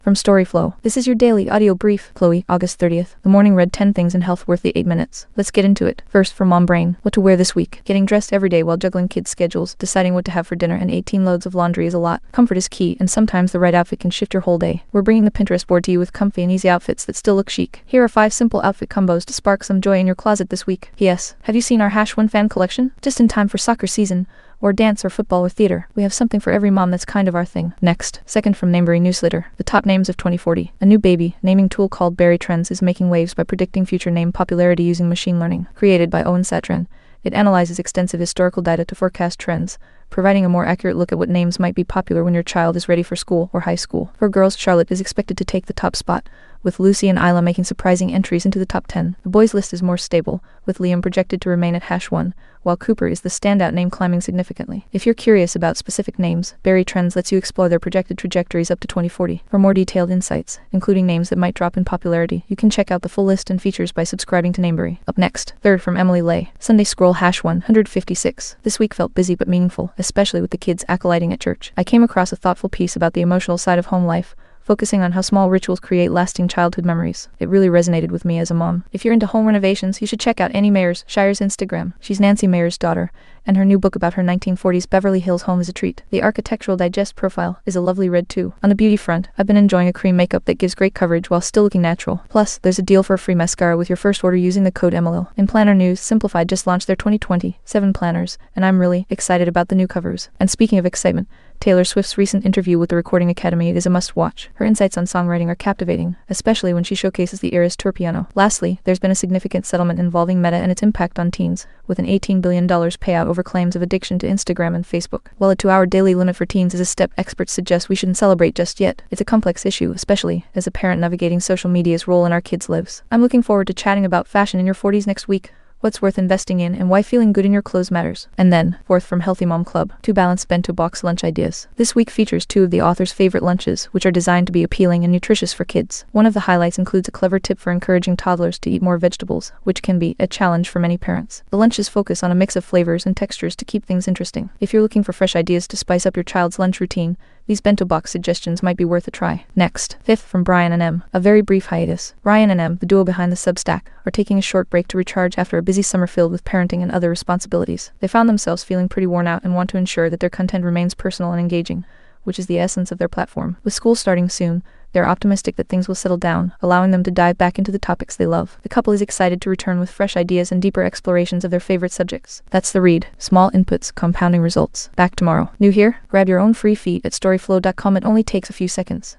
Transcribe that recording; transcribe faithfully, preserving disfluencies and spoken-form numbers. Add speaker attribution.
Speaker 1: From Storyflow, this is your daily audio brief. Chloe, August thirtieth. The morning read ten things in health worth the eight minutes. Let's get into it. First, from Mom Brain, what to wear this week. Getting dressed every day while juggling kids' schedules, deciding what to have for dinner, and eighteen loads of laundry is a lot. Comfort is key, and sometimes the right outfit can shift your whole day. We're bringing the Pinterest board to you with comfy and easy outfits that still look chic. Here are five simple outfit combos to spark some joy in your closet this week. P S. Have you seen our Hash one fan collection? Just in time for soccer season, or dance or football or theater. We have something for every mom that's kind of our thing. Next, second from Nameberry Newsletter, the top names of twenty forty. A new baby naming tool called Berry Trends is making waves by predicting future name popularity using machine learning. Created by Owen Satran, it analyzes extensive historical data to forecast trends, providing a more accurate look at what names might be popular when your child is ready for school or high school. For girls, Charlotte is expected to take the top spot, with Lucy and Isla making surprising entries into the top ten. The boys' list is more stable, with Liam projected to remain at Hash one, while Cooper is the standout name climbing significantly. If you're curious about specific names, Berry Trends lets you explore their projected trajectories up to twenty forty. For more detailed insights, including names that might drop in popularity, you can check out the full list and features by subscribing to Nameberry. Up next, third from Emily Lay, Sunday Scroll Hash one hundred fifty-six. This week felt busy but meaningful, especially with the kids acolyting at church. I came across a thoughtful piece about the emotional side of home life, focusing on how small rituals create lasting childhood memories. It really resonated with me as a mom. If you're into home renovations, you should check out Annie Mayers Shire's Instagram. She's Nancy Mayer's daughter, and her new book about her nineteen forties Beverly Hills home is a treat. The Architectural Digest profile is a lovely read too. On the beauty front, I've been enjoying a cream makeup that gives great coverage while still looking natural. Plus, there's a deal for a free mascara with your first order using the code M L O. In planner news, Simplified just launched their twenty twenty-seven planners, and I'm really excited about the new covers. And speaking of excitement, Taylor Swift's recent interview with the Recording Academy is a must-watch. Her insights on songwriting are captivating, especially when she showcases the Eras Tour piano. Lastly, there's been a significant settlement involving Meta and its impact on teens, with an eighteen billion dollars payout over claims of addiction to Instagram and Facebook. While a two-hour daily limit for teens is a step experts suggest we shouldn't celebrate just yet, it's a complex issue, especially as a parent navigating social media's role in our kids' lives. I'm looking forward to chatting about fashion in your forties next week, what's worth investing in, and why feeling good in your clothes matters. And then, fourth from Healthy Mom Club, two balanced bento box lunch ideas. This week features two of the author's favorite lunches, which are designed to be appealing and nutritious for kids. One of the highlights includes a clever tip for encouraging toddlers to eat more vegetables, which can be a challenge for many parents. The lunches focus on a mix of flavors and textures to keep things interesting. If you're looking for fresh ideas to spice up your child's lunch routine, these bento box suggestions might be worth a try. Next, fifth from Brian and Em, a very brief hiatus. Brian and Em, the duo behind the Substack, are taking a short break to recharge after a busy summer filled with parenting and other responsibilities. They found themselves feeling pretty worn out and want to ensure that their content remains personal and engaging, which is the essence of their platform. With school starting soon, they're optimistic that things will settle down, allowing them to dive back into the topics they love. The couple is excited to return with fresh ideas and deeper explorations of their favorite subjects. That's The Read. Small inputs, compounding results. Back tomorrow. New here? Grab your own free feed at storyflow dot com. It only takes a few seconds.